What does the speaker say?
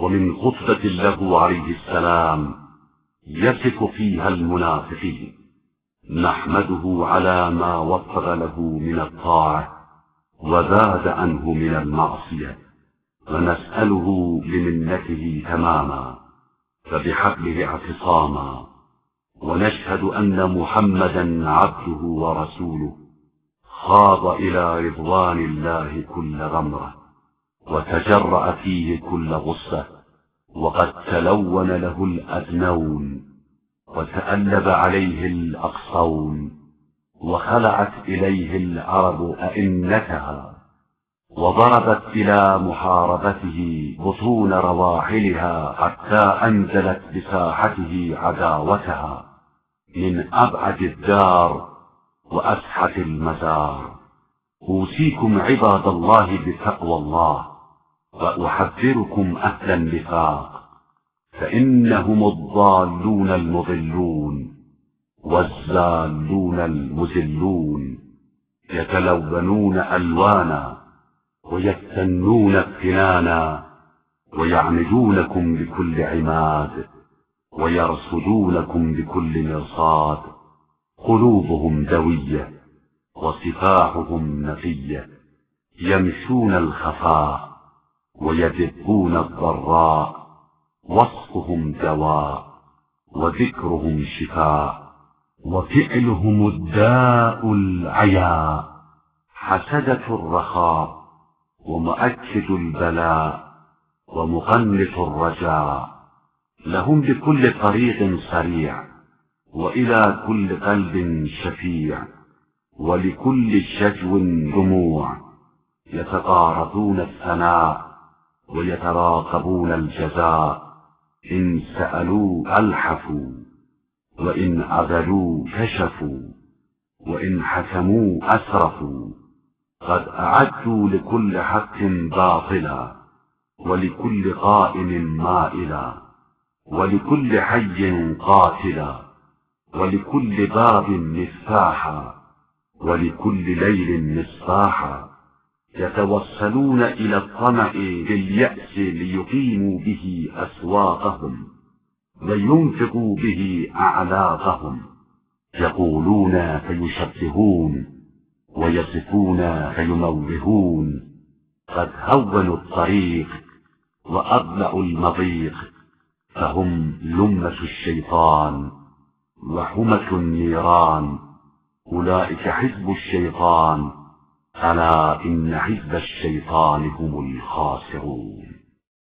ومن خطبة له عليه السلام يصف فيها المنافقين. نحمده على ما وفر له من الطاعة وزاد عنه من المعصية، ونسأله بمنته تماما فبحبله اعتصاما، ونشهد أن محمدا عبده ورسوله خاض إلى رضوان الله كل غمرة، وتجرأ فيه كل غصة، وقد تلون له الأذنون وتألب عليه الأقصون، وخلعت إليه العرب أئنتها، وضربت إلى محاربته بطون رواحلها، حتى أنزلت بساحته عداوتها من أبعد الدار وأسحة المزار. أوصيكم عباد الله بتقوى الله، وأحذركم أهل النفاق، فإنهم الضالون المضلون والزالون المزلون، يتلونون ألوانا ويفتنون افتنانا، ويعمدونكم بكل عماد، ويرصدونكم بكل مرصاد. قلوبهم دوية وصفاحهم نقية، يمشون الخفاء ويدبون الضراء، وصفهم دواء وذكرهم شفاء، وفعلهم الداء العياء، حسدة الرخاء ومؤكد البلاء ومقنط الرجاء. لهم بكل طريق سريع، وإلى كل قلب شفيع، ولكل شجو دموع، يتقارضون الثناء ويتراقبون الجزاء. إن سألوا ألحفوا، وإن عذلوا كشفوا، وإن حكموا أسرفوا. قد أعدوا لكل حق باطلا، ولكل قائم مائلا، ولكل حي قاتلا، ولكل باب مفتاحا، ولكل ليل مصباحا. يتوسلون إلى الطمع باليأس ليقيموا به أسواقهم، وينفقوا به أعلاقهم. يقولون فيشبهون، ويصفون فيموهون. قد هونوا الطريق وأضلعوا المضيق، فهم لمة الشيطان وحمة النيران. أولئك حزب الشيطان، ألا إن حزب الشيطان هم الخاسرون.